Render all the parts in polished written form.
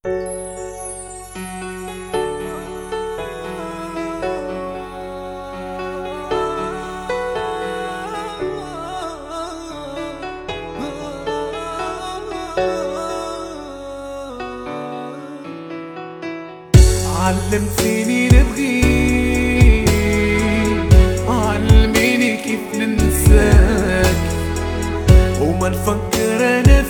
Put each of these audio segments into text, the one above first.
علمتيني نبغيك، علميني كيف ننساك وما نفكر انا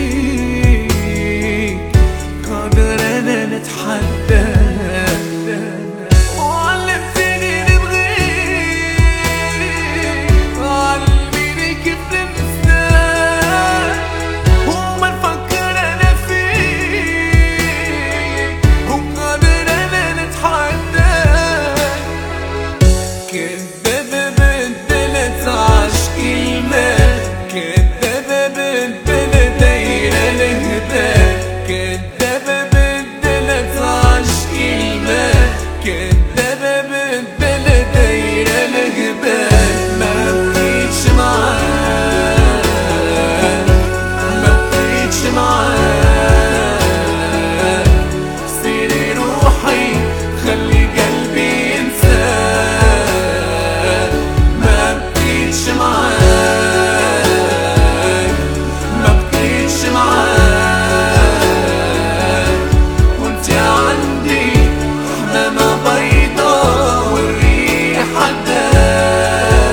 فيك، قادر انا نتحداك. علمتيني نبغيك، علميني كيف ننساك وما نفكر انا فيك، وقادر كذابة بدلت عشقي المال، كذابة بدلت دايرة الهدى، كذابة بدلت عشقي المال، كذابة بدلت دايرة الهبال. ما بقيتش معاك، ما بقيتش معاك، سيري روحي خلي قلبي ينساك. ما بقيتش معاك، ما بقيتش معاك، وانت عندي حمامة بيضا والريح عداك.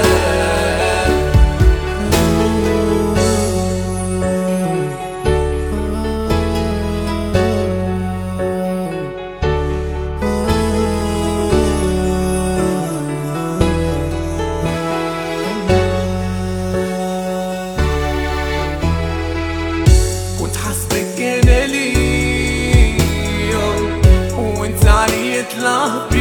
كنت حاسبك انا ليه وانت علي طلعت